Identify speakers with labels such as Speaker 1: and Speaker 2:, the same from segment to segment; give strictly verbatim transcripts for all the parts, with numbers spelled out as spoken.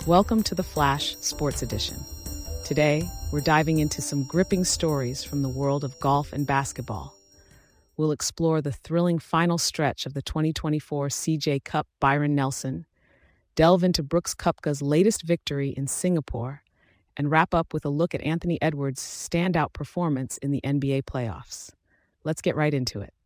Speaker 1: Welcome to the Flash Sports Edition. Today, we're diving into some gripping stories from the world of golf and basketball. We'll explore the thrilling final stretch of the twenty twenty-four C J Cup Byron Nelson, delve into Brooks Koepka's latest victory in Singapore, and wrap up with a look at Anthony Edwards' standout performance in the N B A playoffs. Let's get right into it.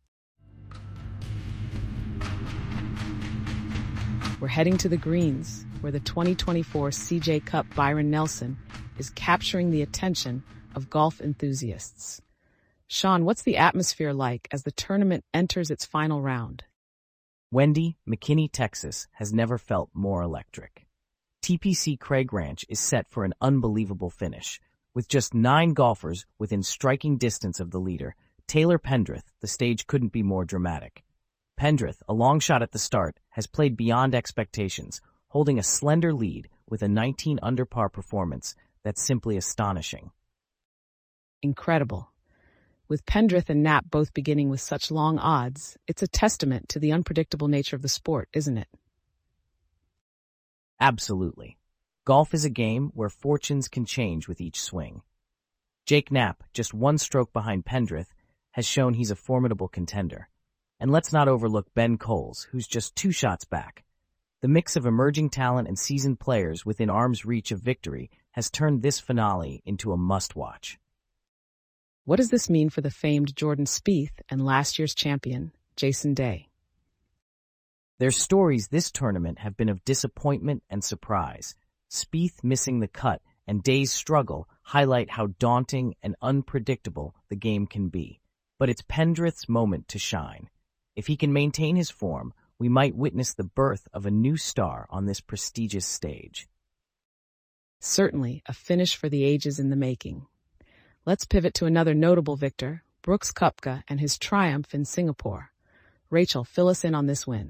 Speaker 1: We're heading to the greens, where the twenty twenty-four C J Cup Byron Nelson is capturing the attention of golf enthusiasts. Sean, what's the atmosphere like as the tournament enters its final round?
Speaker 2: Wendy, McKinney, Texas has never felt more electric. T P C Craig Ranch is set for an unbelievable finish. With just nine golfers within striking distance of the leader, Taylor Pendrith, the stage couldn't be more dramatic. Pendrith, a long shot at the start, has played beyond expectations, holding a slender lead with a nineteen under par performance that's simply astonishing.
Speaker 1: Incredible. With Pendrith and Knapp both beginning with such long odds, it's a testament to the unpredictable nature of the sport, isn't it?
Speaker 2: Absolutely. Golf is a game where fortunes can change with each swing. Jake Knapp, just one stroke behind Pendrith, has shown he's a formidable contender. And let's not overlook Ben Coles, who's just two shots back. The mix of emerging talent and seasoned players within arm's reach of victory has turned this finale into a must-watch.
Speaker 1: What does this mean for the famed Jordan Spieth and last year's champion, Jason Day?
Speaker 2: Their stories this tournament have been of disappointment and surprise. Spieth missing the cut and Day's struggle highlight how daunting and unpredictable the game can be. But it's Pendrith's moment to shine. If he can maintain his form, we might witness the birth of a new star on this prestigious stage.
Speaker 1: Certainly, a finish for the ages in the making. Let's pivot to another notable victor, Brooks Koepka and his triumph in Singapore. Rachel, fill us in on this win.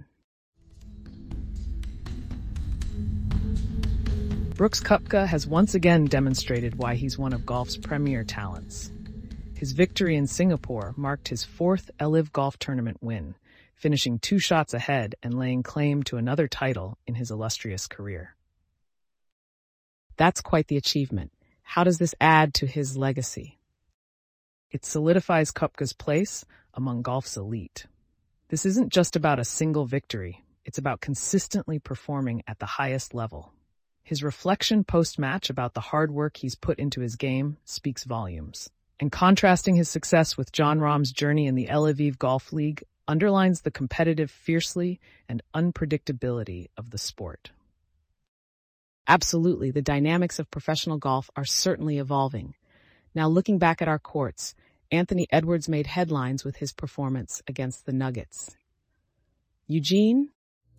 Speaker 1: Brooks Koepka has once again demonstrated why he's one of golf's premier talents. His victory in Singapore marked his fourth L I V Golf Tournament win, finishing two shots ahead and laying claim to another title in his illustrious career. That's quite the achievement. How does this add to his legacy? It solidifies Koepka's place among golf's elite. This isn't just about a single victory. It's about consistently performing at the highest level. His reflection post-match about the hard work he's put into his game speaks volumes. And contrasting his success with Jon Rahm's journey in the El Aviv Golf League underlines the competitive fiercely and unpredictability of the sport. Absolutely, the dynamics of professional golf are certainly evolving. Now, looking back at our courts, Anthony Edwards made headlines with his performance against the Nuggets. Eugene?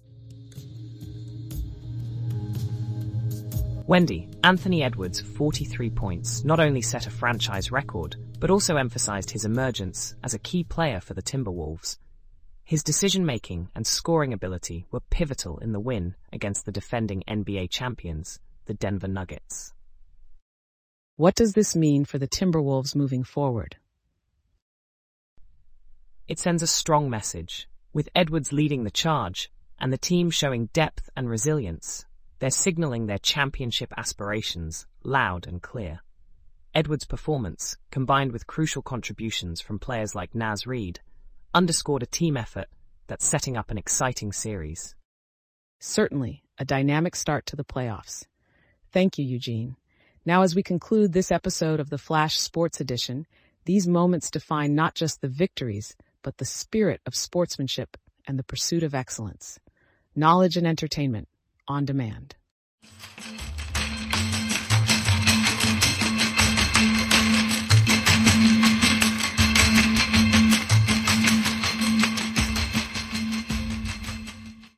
Speaker 2: Wendy, Anthony Edwards' forty-three points not only set a franchise record, but also emphasized his emergence as a key player for the Timberwolves. His decision-making and scoring ability were pivotal in the win against the defending N B A champions, the Denver Nuggets.
Speaker 1: What does this mean for the Timberwolves moving forward?
Speaker 2: It sends a strong message. With Edwards leading the charge and the team showing depth and resilience, they're signaling their championship aspirations loud and clear. Edwards' performance, combined with crucial contributions from players like Naz Reid, underscored a team effort that's setting up an exciting series.
Speaker 1: Certainly, a dynamic start to the playoffs. Thank you, Eugene. Now, as we conclude this episode of the Flash Sports Edition, these moments define not just the victories, but the spirit of sportsmanship and the pursuit of excellence. Knowledge and entertainment on demand.